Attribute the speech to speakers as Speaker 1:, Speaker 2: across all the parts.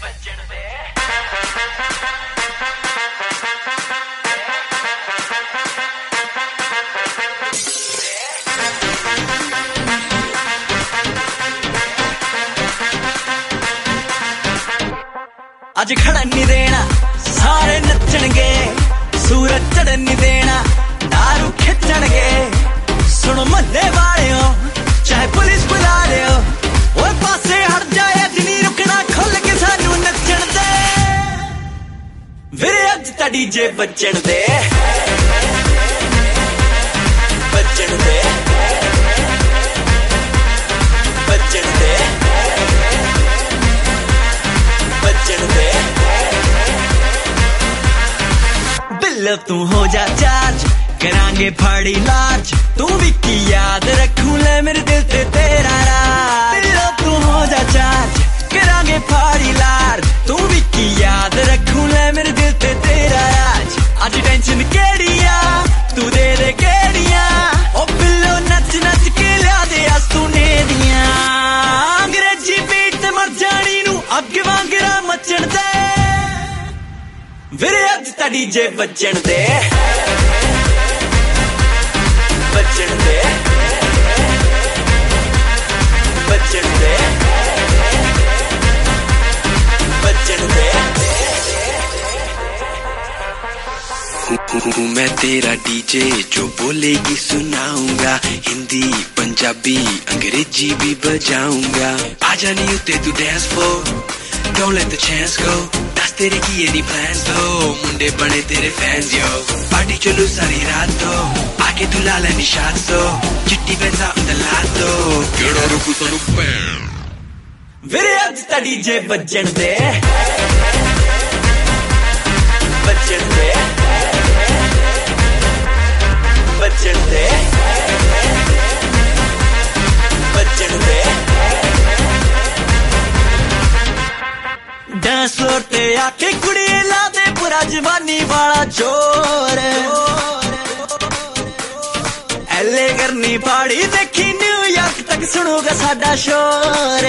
Speaker 1: अज खड़न नहीं देना सारे नचणगे, सूरज चढ़न नहीं देना दारू खिंचणगे। सुनो मन्ने वाले चाहे पुलिस बुला ले, ओए पासे हट जाए अज नहीं रुकना, खुल के सानू नचण दे। वीरे अज ता डीजे बजण दे, बजण दे, बजण दे, बजण दे। बिल्लो तू हो जा चार्ज, करांगे फाड़ी लार्ज, तू भी की याद रखूं ले मेरे दिल ते तेरा राज। बिल्लो तू हो जा चार्ज, करांगे फाड़ी लार्ज, तू भी की याद रखूं ले मेरे दिल ते तेरा राज। आज टेंशन केड़िया तू दे दे केड़िया, ओ बिल्लो नच नच के लिया दे अस तू ने दिया। अंग्रेजी बीट ते मर जानी नू अग वांगरा मचण दे। वीरे अज ता डीजे बजण दे, बजण दे, बजण दे, बजण दे।
Speaker 2: हूँ मैं तेरा डीजे जो बोलेगी सुनाऊंगा, हिंदी पंजाबी अंग्रेजी भी बजाऊंगा। आजा नहीं उते तू dance floor, don't let the chance go, दस तेरे की any plans हो, मुंडे बने तेरे fans yo। पार्टी चलो सारी रात तो, आके तू ला ले निशात तो, चिट्टी पैसा उंदा लात तो, केड़ा रुकू सानू पैन।
Speaker 1: वीरे अज ता डीजे बजण दे, बजण दे, बजण दे, बजण दे। डांस फ्लोर ते आके कुड़िए ला दे पूरा जवानी वाला जोर, एले करनी पाड़ी देखी न्यूयॉर्क तक सुनूगा साडा शोर।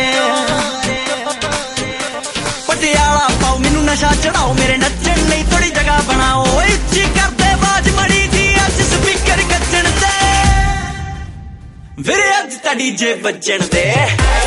Speaker 1: पटियाला पाओ मैनू नशा चढ़ाओ, मेरे नचण लई थोड़ी जगह बनाओ, इच्ची करदे बाज मड़ी दी अज स्पीकर गजण दे। वीरे अज ता डीजे बजण दे।